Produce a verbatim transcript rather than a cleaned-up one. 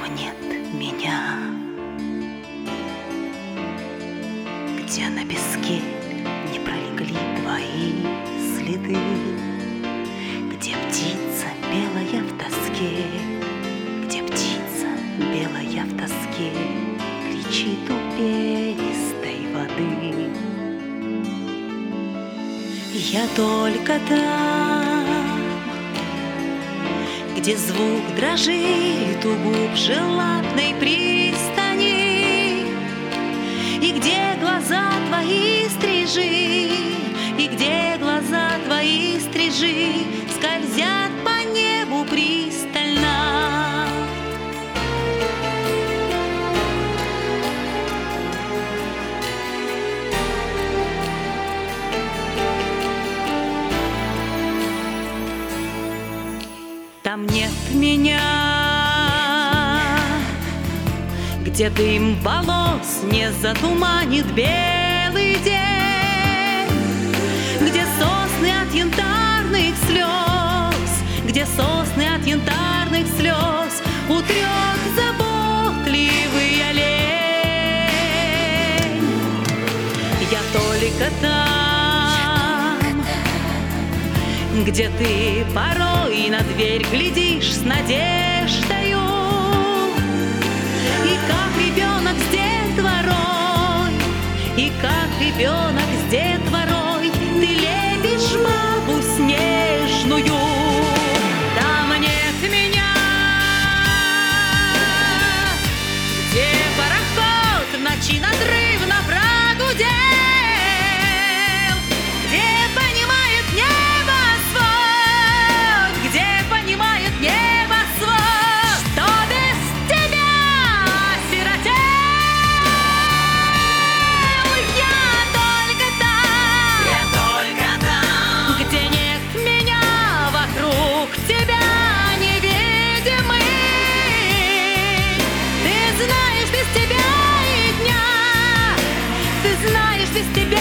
всего нет меня, где на песке не пролегли твои следы, где птица белая в тоске, где птица белая в тоске кричит у пенистой воды. Я только там, где звук дрожит у губ желанной пристани, и где глаза твои стрижи, и где глаза твои стрижи скользят по небу пристально. Там нет меня, где дым волос не затуманит белый день, где сосны от янтарных слез, где сосны от янтарных слез утрет заботливый олень. Я только там, где ты порой на дверь глядишь с надеждою, и как ребенок с детворой, и как ребенок с детворой ты лепишь бабу снежную. Там нет меня, где пароход в ночи надрывно прогудел, где понимает небосвод, где понимает небосвод, что без тебя осиротел. Я только там, Я только там, где нет меня, вокруг тебя невидимый. Ты знаешь без тебя и дня, ты знаешь без тебя